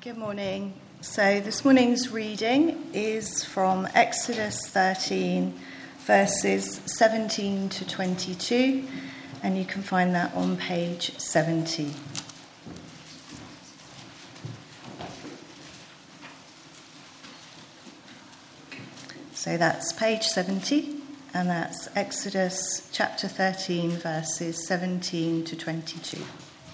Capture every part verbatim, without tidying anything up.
Good morning. So this morning's reading is from Exodus thirteen, verses seventeen to twenty-two, and you can find that on page seventy. So that's page seventy, and that's Exodus chapter thirteen, verses seventeen to twenty-two.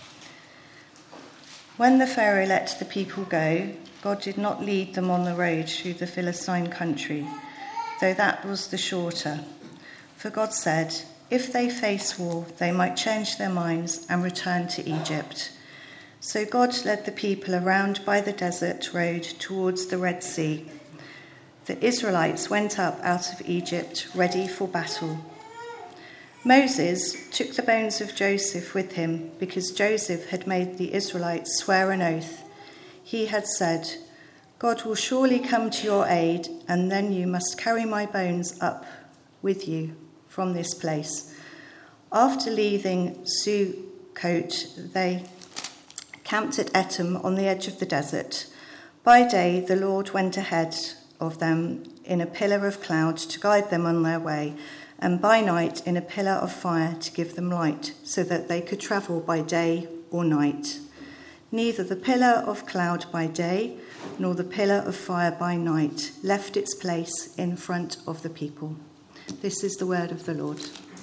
When the Pharaoh let the people go, God did not lead them on the road through the Philistine country, though that was the shorter. For God said, if they face war, they might change their minds and return to Egypt. So God led the people around by the desert road towards the Red Sea. The Israelites went up out of Egypt, ready for battle. Moses took the bones of Joseph with him because Joseph had made the Israelites swear an oath. He had said, God will surely come to your aid, and then you must carry my bones up with you from this place. After leaving Sukkot, they camped at Etam on the edge of the desert. By day, the Lord went ahead of them in a pillar of cloud to guide them on their way, and by night in a pillar of fire to give them light, so that they could travel by day or night. Neither the pillar of cloud by day nor the pillar of fire by night left its place in front of the people. This is the word of the Lord.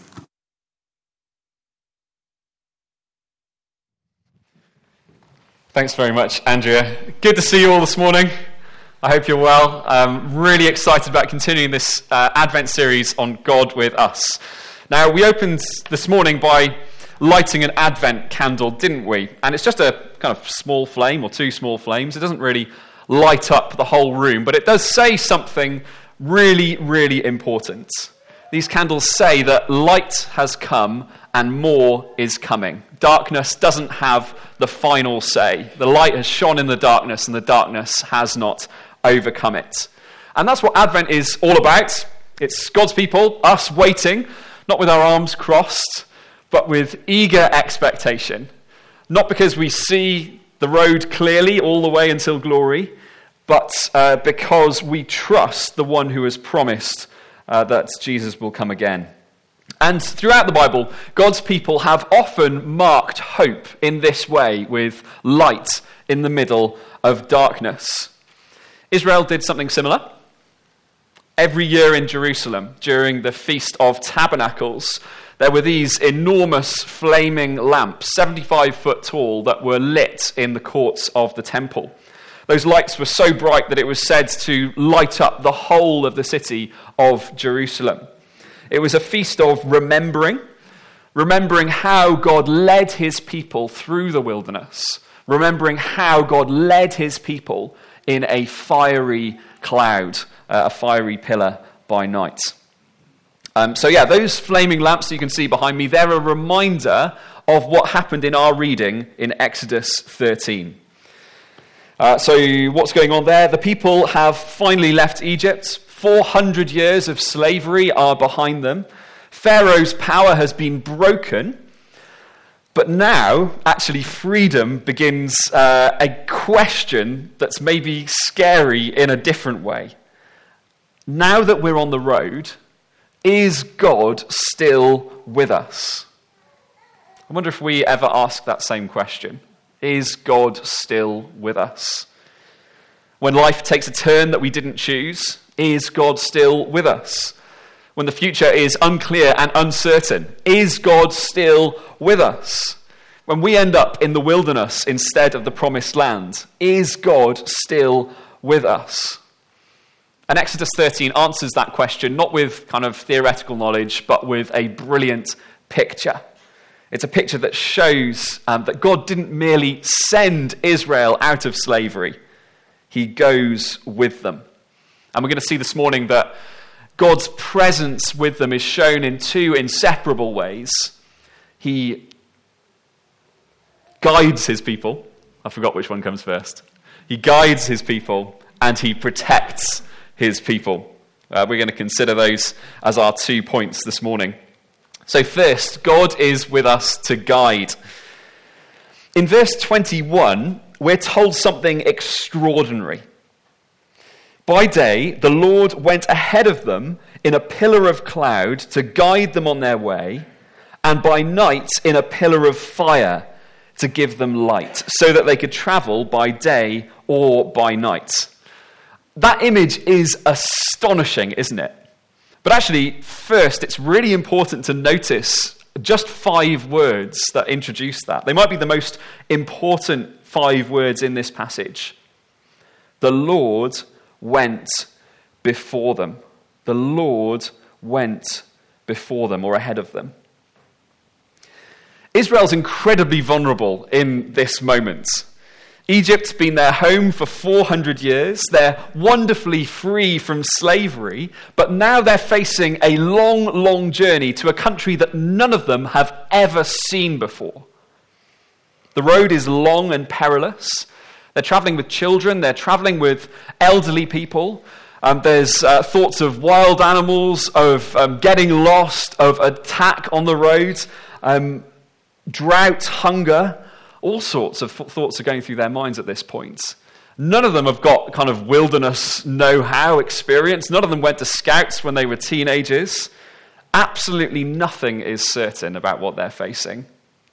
Thanks very much, Andrea. Good to see you all this morning. I hope you're well. I'm really excited about continuing this uh, Advent series on God with us. Now, we opened this morning by lighting an Advent candle, didn't we? And it's just a kind of small flame or two small flames. It doesn't really light up the whole room, but it does say something really, really important. These candles say that light has come and more is coming. Darkness doesn't have the final say. The light has shone in the darkness, and the darkness has not overcome it. And that's what Advent is all about. It's God's people, us waiting, not with our arms crossed, but with eager expectation. Not because we see the road clearly all the way until glory, but uh, because we trust the one who has promised uh, that Jesus will come again. And throughout the Bible, God's people have often marked hope in this way, with light in the middle of darkness. Israel did something similar. Every year in Jerusalem, during the Feast of Tabernacles, there were these enormous flaming lamps, seventy-five foot tall, that were lit in the courts of the temple. Those lights were so bright that it was said to light up the whole of the city of Jerusalem. It was a feast of remembering, remembering how God led his people through the wilderness, remembering how God led his people in a fiery cloud, uh, a fiery pillar by night. Um, so yeah, those flaming lamps that you can see behind me, they're a reminder of what happened in our reading in Exodus thirteen. Uh, so what's going on there? The people have finally left Egypt. four hundred years of slavery are behind them. Pharaoh's power has been broken. But now, actually, freedom begins uh, a question that's maybe scary in a different way. Now that we're on the road, is God still with us? I wonder if we ever ask that same question. Is God still with us? When life takes a turn that we didn't choose, is God still with us? When the future is unclear and uncertain, is God still with us? When we end up in the wilderness instead of the promised land, is God still with us? And Exodus thirteen answers that question, not with kind of theoretical knowledge, but with a brilliant picture. It's a picture that shows um, that God didn't merely send Israel out of slavery. He goes with them. And we're going to see this morning that God's presence with them is shown in two inseparable ways. He guides his people. I forgot which one comes first. He guides his people, and he protects his people. Uh, we're going to consider those as our two points this morning. So first, God is with us to guide. In verse twenty-one, we're told something extraordinary. By day, the Lord went ahead of them in a pillar of cloud to guide them on their way, and by night in a pillar of fire to give them light, so that they could travel by day or by night. That image is astonishing, isn't it? But actually, first, it's really important to notice just five words that introduce that. They might be the most important five words in this passage. The Lord went before them. The Lord went before them, or ahead of them. Israel's incredibly vulnerable in this moment. Egypt's been their home for four hundred years. They're wonderfully free from slavery, but now they're facing a long, long journey to a country that none of them have ever seen before. The road is long and perilous. They're traveling with children. They're traveling with elderly people. Um, there's uh, thoughts of wild animals, of um, getting lost, of attack on the road, um, drought, hunger. All sorts of thoughts are going through their minds at this point. None of them have got kind of wilderness know-how experience. None of them went to Scouts when they were teenagers. Absolutely nothing is certain about what they're facing.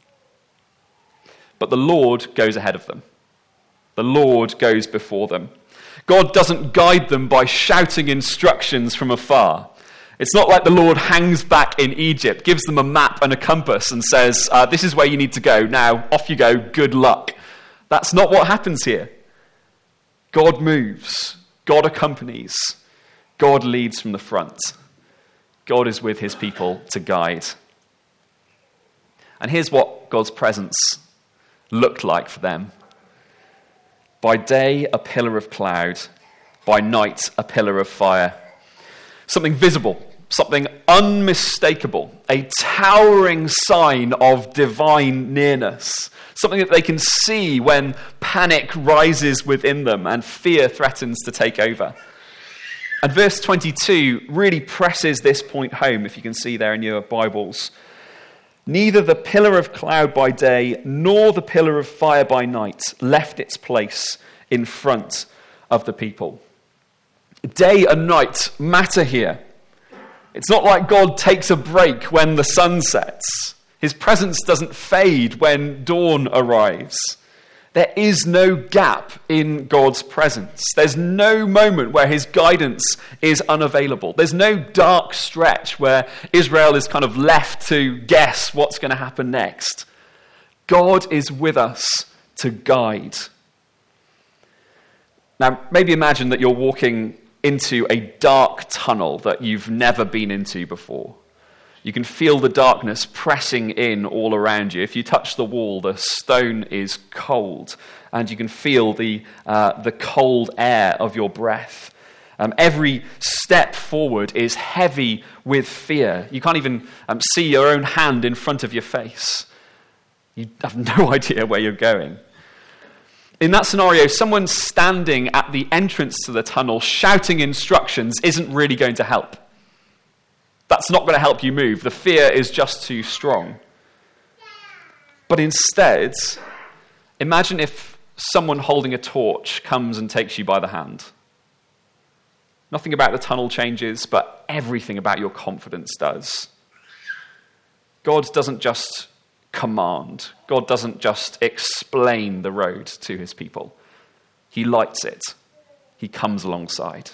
But the Lord goes ahead of them. The Lord goes before them. God doesn't guide them by shouting instructions from afar. It's not like the Lord hangs back in Egypt, gives them a map and a compass and says, uh, this is where you need to go. Now, off you go. Good luck. That's not what happens here. God moves. God accompanies. God leads from the front. God is with his people to guide. And here's what God's presence looked like for them. By day, a pillar of cloud. By night, a pillar of fire. Something visible, something unmistakable, a towering sign of divine nearness, something that they can see when panic rises within them and fear threatens to take over. And verse twenty-two really presses this point home, if you can see there in your Bibles. Neither the pillar of cloud by day nor the pillar of fire by night left its place in front of the people. Day and night matter here. It's not like God takes a break when the sun sets. His presence doesn't fade when dawn arrives. There is no gap in God's presence. There's no moment where his guidance is unavailable. There's no dark stretch where Israel is kind of left to guess what's going to happen next. God is with us to guide. Now, maybe imagine that you're walking into a dark tunnel that you've never been into before. You can feel the darkness pressing in all around you. If you touch the wall, the stone is cold, and you can feel the uh, the cold air of your breath. Um, every step forward is heavy with fear. You can't even um, see your own hand in front of your face. You have no idea where you're going. In that scenario, someone standing at the entrance to the tunnel shouting instructions isn't really going to help. That's not going to help you move. The fear is just too strong. But instead, imagine if someone holding a torch comes and takes you by the hand. Nothing about the tunnel changes, but everything about your confidence does. God doesn't just command. God doesn't just explain the road to his people. He lights it. He comes alongside.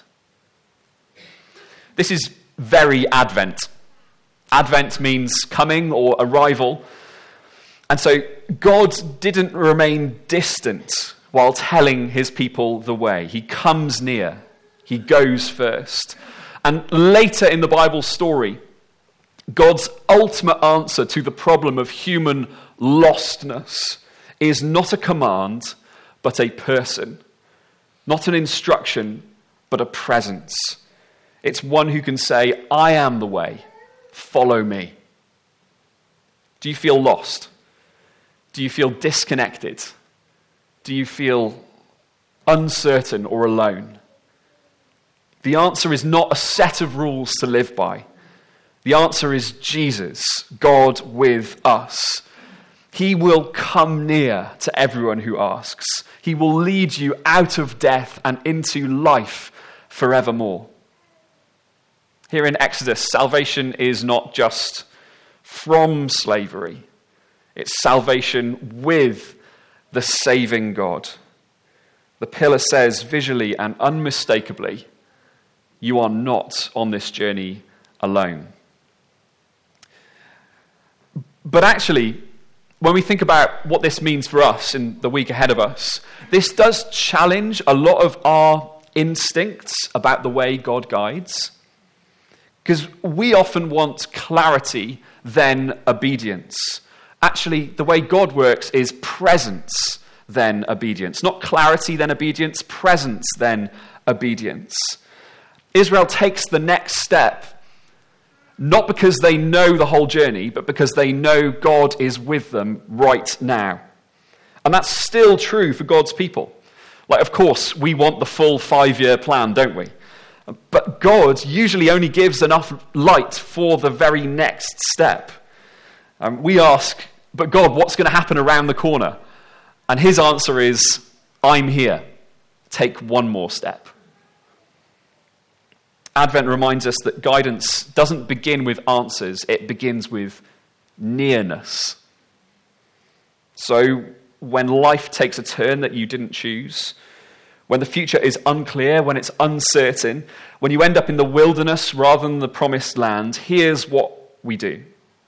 This is very Advent. Advent means coming or arrival. And so God didn't remain distant while telling his people the way. He comes near. He goes first. And later in the Bible story, God's ultimate answer to the problem of human lostness is not a command, but a person. Not an instruction, but a presence. It's one who can say, I am the way, follow me. Do you feel lost? Do you feel disconnected? Do you feel uncertain or alone? The answer is not a set of rules to live by. The answer is Jesus, God with us. He will come near to everyone who asks. He will lead you out of death and into life forevermore. Here in Exodus, salvation is not just from slavery. It's salvation with the saving God. The pillar says visually and unmistakably, you are not on this journey alone. But actually, when we think about what this means for us in the week ahead of us, this does challenge a lot of our instincts about the way God guides. Because we often want clarity, then obedience. Actually, the way God works is presence, then obedience. Not clarity, then obedience, presence, then obedience. Israel takes the next step, not because they know the whole journey, but because they know God is with them right now. And that's still true for God's people. Like, of course, we want the full five-year plan, don't we? But God usually only gives enough light for the very next step. Um, we ask, but God, what's going to happen around the corner? And his answer is, I'm here. Take one more step. Advent reminds us that guidance doesn't begin with answers, it begins with nearness. So when life takes a turn that you didn't choose, when the future is unclear, when it's uncertain, when you end up in the wilderness rather than the promised land, here's what we do.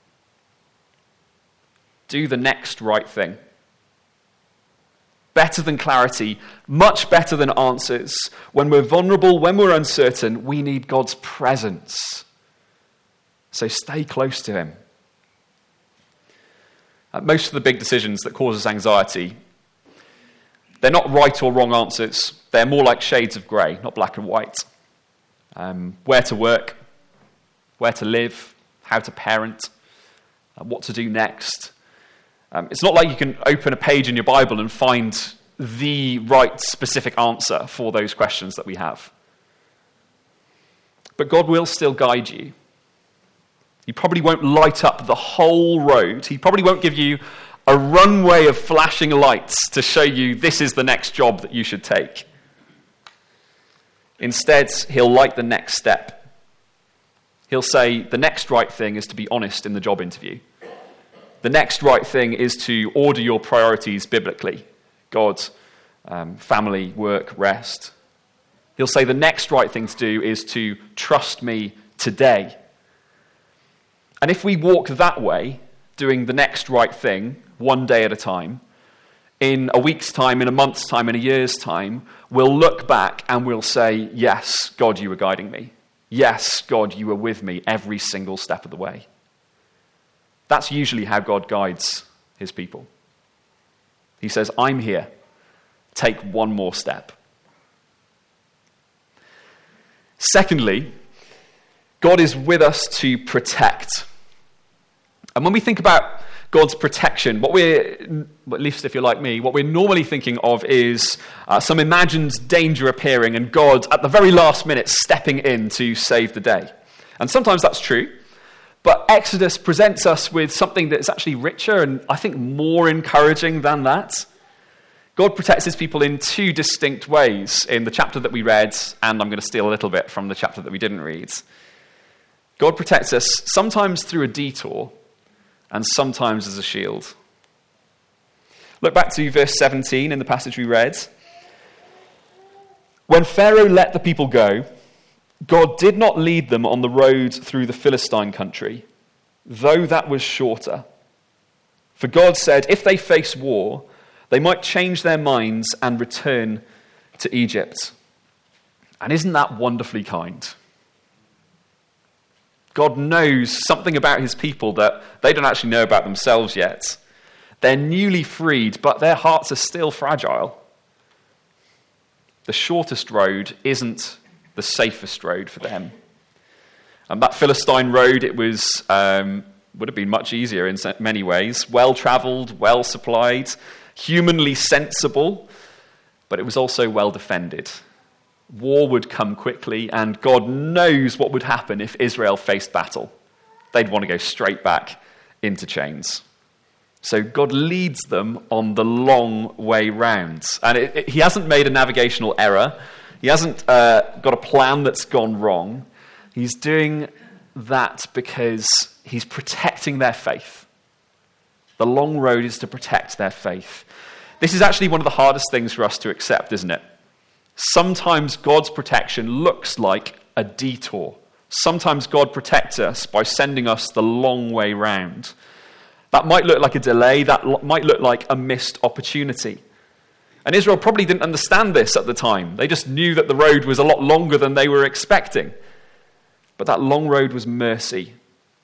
Do the next right thing. Better than clarity, much better than answers. When we're vulnerable, when we're uncertain, we need God's presence. So stay close to him. Uh, most of the big decisions that cause us anxiety, they're not right or wrong answers. They're more like shades of grey, not black and white. Um, where to work, where to live, how to parent, uh, what to do next. Um, it's not like you can open a page in your Bible and find the right specific answer for those questions that we have. But God will still guide you. He probably won't light up the whole road. He probably won't give you a runway of flashing lights to show you this is the next job that you should take. Instead, he'll light the next step. He'll say the next right thing is to be honest in the job interview. The next right thing is to order your priorities biblically. God, um, family, work, rest. He'll say the next right thing to do is to trust me today. And if we walk that way, doing the next right thing, one day at a time, in a week's time, in a month's time, in a year's time, we'll look back and we'll say, yes, God, you were guiding me. Yes, God, you were with me every single step of the way. That's usually how God guides his people. He says, I'm here. Take one more step. Secondly, God is with us to protect. And when we think about God's protection, what we're, at least if you're like me, what we're normally thinking of is uh, some imagined danger appearing and God at the very last minute stepping in to save the day. And sometimes that's true. But Exodus presents us with something that's actually richer and I think more encouraging than that. God protects his people in two distinct ways in the chapter that we read, and I'm going to steal a little bit from the chapter that we didn't read. God protects us sometimes through a detour and sometimes as a shield. Look back to verse seventeen in the passage we read. When Pharaoh let the people go, God did not lead them on the road through the Philistine country, though that was shorter. For God said, if they face war, they might change their minds and return to Egypt. And isn't that wonderfully kind? God knows something about his people that they don't actually know about themselves yet. They're newly freed, but their hearts are still fragile. The shortest road isn't the safest road for them. And that Philistine road, it was um, would have been much easier in many ways. Well-traveled, well-supplied, humanly sensible, but it was also well-defended. War would come quickly, and God knows what would happen if Israel faced battle. They'd want to go straight back into chains. So God leads them on the long way round. And it, it, he hasn't made a navigational error. He hasn't uh, got a plan that's gone wrong. He's doing that because he's protecting their faith. The long road is to protect their faith. This is actually one of the hardest things for us to accept, isn't it? Sometimes God's protection looks like a detour. Sometimes God protects us by sending us the long way round. That might look like a delay. That lo- might look like a missed opportunity. And Israel probably didn't understand this at the time. They just knew that the road was a lot longer than they were expecting. But that long road was mercy.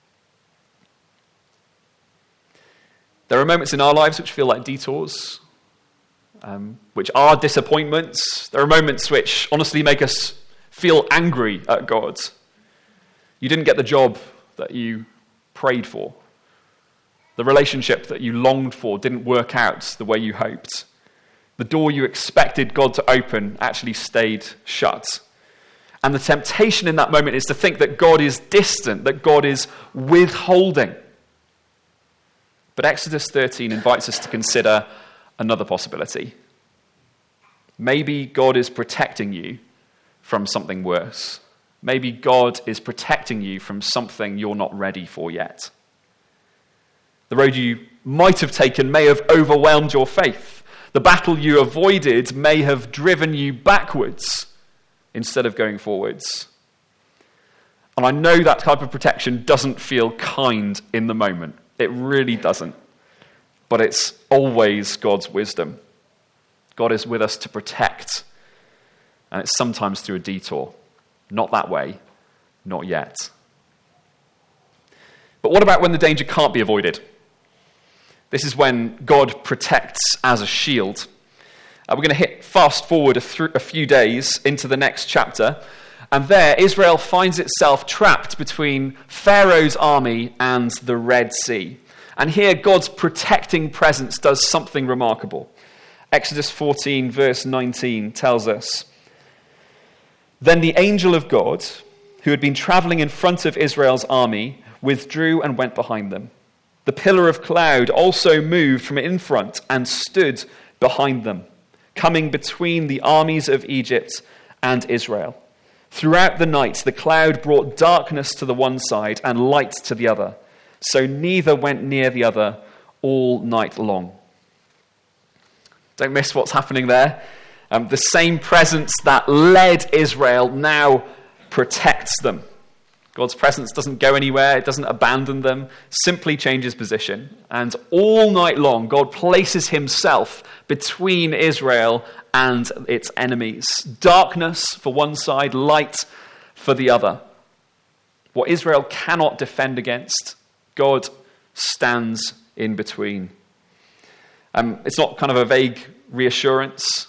There are moments in our lives which feel like detours, um, which are disappointments. There are moments which honestly make us feel angry at God. You didn't get the job that you prayed for. The relationship that you longed for didn't work out the way you hoped. The door you expected God to open actually stayed shut. And the temptation in that moment is to think that God is distant, that God is withholding. But Exodus thirteen invites us to consider another possibility. Maybe God is protecting you from something worse. Maybe God is protecting you from something you're not ready for yet. The road you might have taken may have overwhelmed your faith. The battle you avoided may have driven you backwards instead of going forwards. And I know that type of protection doesn't feel kind in the moment. It really doesn't. But it's always God's wisdom. God is with us to protect. And it's sometimes through a detour. Not that way. Not yet. But what about when the danger can't be avoided? This is when God protects as a shield. Uh, we're going to hit fast forward a, th- a few days into the next chapter. And there, Israel finds itself trapped between Pharaoh's army and the Red Sea. And here, God's protecting presence does something remarkable. Exodus fourteen, verse nineteen tells us, "Then the angel of God, who had been traveling in front of Israel's army, withdrew and went behind them. The pillar of cloud also moved from in front and stood behind them, coming between the armies of Egypt and Israel. Throughout the night, the cloud brought darkness to the one side and light to the other, so neither went near the other all night long." Don't miss what's happening there. Um, the same presence that led Israel now protects them. God's presence doesn't go anywhere. It doesn't abandon them. Simply changes position. And all night long, God places himself between Israel and its enemies. Darkness for one side, light for the other. What Israel cannot defend against, God stands in between. Um, it's not kind of a vague reassurance.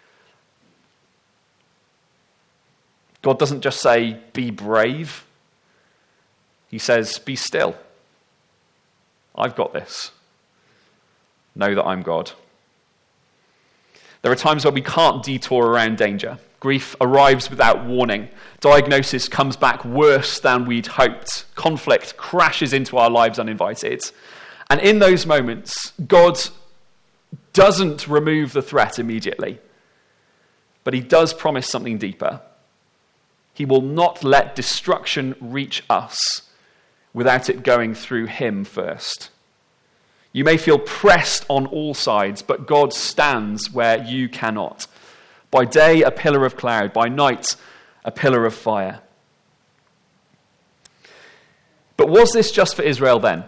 God doesn't just say, "Be brave." He says, "Be still. I've got this. Know that I'm God." There are times where we can't detour around danger. Grief arrives without warning. Diagnosis comes back worse than we'd hoped. Conflict crashes into our lives uninvited. And in those moments, God doesn't remove the threat immediately. But he does promise something deeper. He will not let destruction reach us without it going through him first. You may feel pressed on all sides, but God stands where you cannot. By day, a pillar of cloud. By night, a pillar of fire. But was this just for Israel then?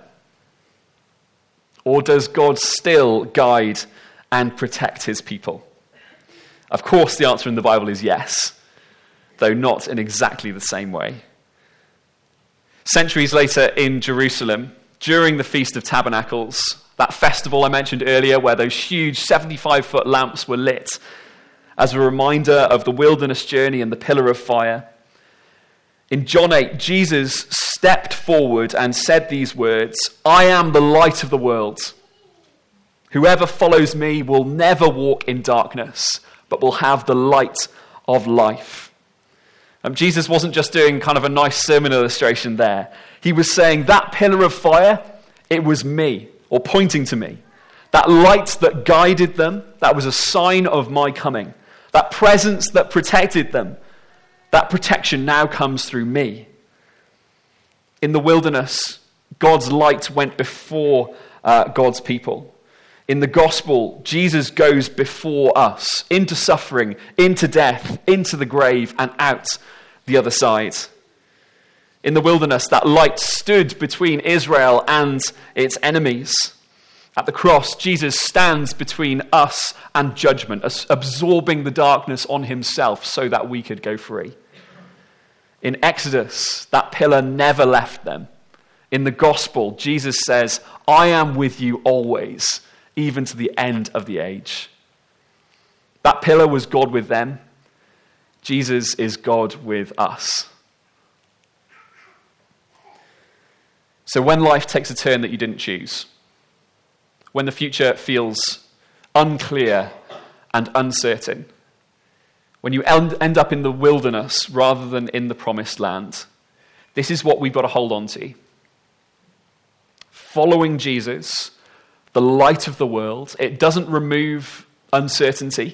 Or does God still guide and protect his people? Of course, the answer in the Bible is yes, though not in exactly the same way. Centuries later in Jerusalem, during the Feast of Tabernacles, that festival I mentioned earlier where those huge seventy-five foot lamps were lit as a reminder of the wilderness journey and the pillar of fire. In John eight, Jesus stepped forward and said these words, "I am the light of the world. Whoever follows me will never walk in darkness, but will have the light of life." Um, Jesus wasn't just doing kind of a nice sermon illustration there. He was saying that pillar of fire, it was me. or pointing to me. That light that guided them, that was a sign of my coming. That presence that protected them, that protection now comes through me. In the wilderness, God's light went before uh, God's people. In the gospel, Jesus goes before us into suffering, into death, into the grave, and out the other side. In the wilderness, that light stood between Israel and its enemies. At the cross, Jesus stands between us and judgment, absorbing the darkness on himself so that we could go free. In Exodus, that pillar never left them. In the gospel, Jesus says, I am with you always, even to the end of the age. That pillar was God with them. Jesus is God with us. So when life takes a turn that you didn't choose, when the future feels unclear and uncertain, when you end up in the wilderness rather than in the promised land, this is what we've got to hold on to. Following Jesus, the light of the world, it doesn't remove uncertainty,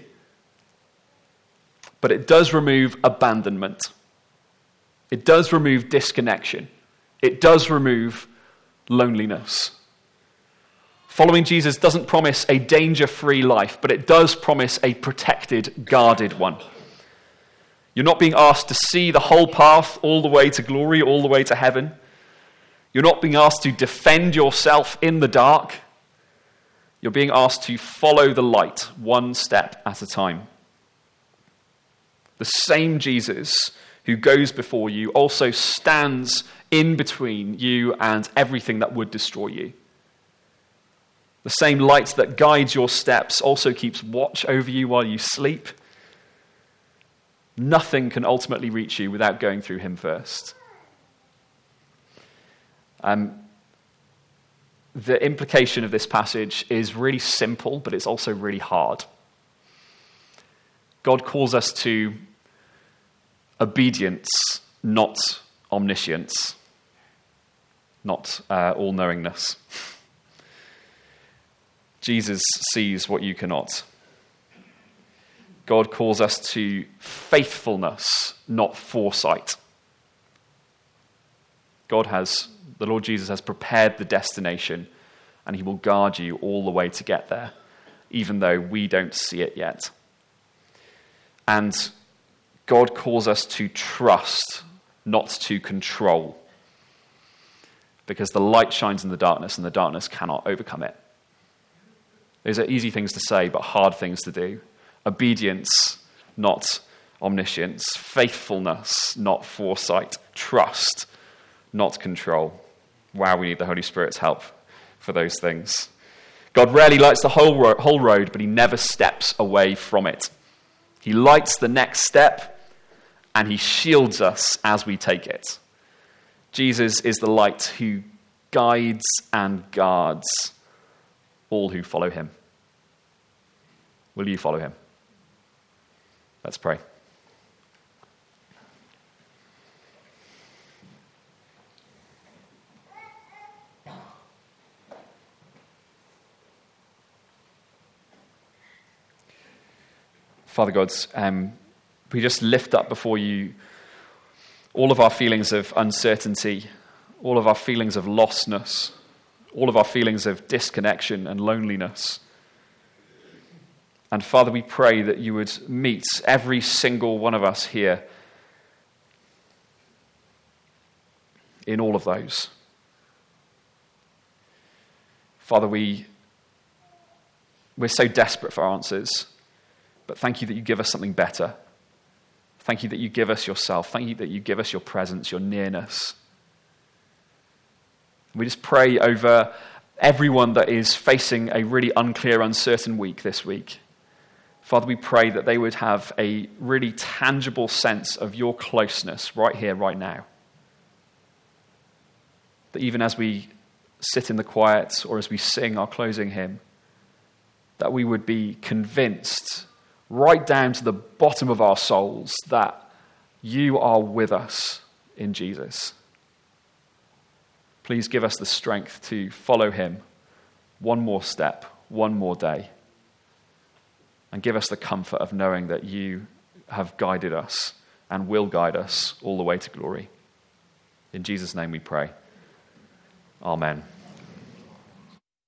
but it does remove abandonment. It does remove disconnection. It does remove loneliness. Following Jesus doesn't promise a danger-free life, but it does promise a protected, guarded one. You're not being asked to see the whole path all the way to glory, all the way to heaven. You're not being asked to defend yourself in the dark. You're being asked to follow the light one step at a time. The same Jesus who goes before you also stands in between you and everything that would destroy you. The same light that guides your steps also keeps watch over you while you sleep. Nothing can ultimately reach you without going through him first. Um, the implication of this passage is really simple, but it's also really hard. God calls us to obedience, not omniscience, not uh, all-knowingness. Jesus sees what you cannot. God calls us to faithfulness, not foresight. God has, the Lord Jesus has prepared the destination, and he will guard you all the way to get there, even though we don't see it yet. And God calls us to trust, not to control, because the light shines in the darkness, and the darkness cannot overcome it. Those are easy things to say, but hard things to do. Obedience, not omniscience. Faithfulness, not foresight. Trust, not control. Wow, we need the Holy Spirit's help for those things. God rarely lights the whole ro- whole road, but he never steps away from it. He lights the next step, and he shields us as we take it. Jesus is the light who guides and guards all who follow him. Will you follow him? Let's pray. Father God, um, we just lift up before you all of our feelings of uncertainty, all of our feelings of lostness, all of our feelings of disconnection and loneliness. And Father, we pray that you would meet every single one of us here in all of those. Father, we, we're so desperate for answers, but thank you that you give us something better. Thank you that you give us yourself. Thank you that you give us your presence, your nearness. We just pray over everyone that is facing a really unclear, uncertain week this week. Father, we pray that they would have a really tangible sense of your closeness right here, right now. That even as we sit in the quiet or as we sing our closing hymn, that we would be convinced right down to the bottom of our souls that you are with us in Jesus. Please give us the strength to follow him one more step, one more day. And give us the comfort of knowing that you have guided us and will guide us all the way to glory. In Jesus' name we pray. Amen.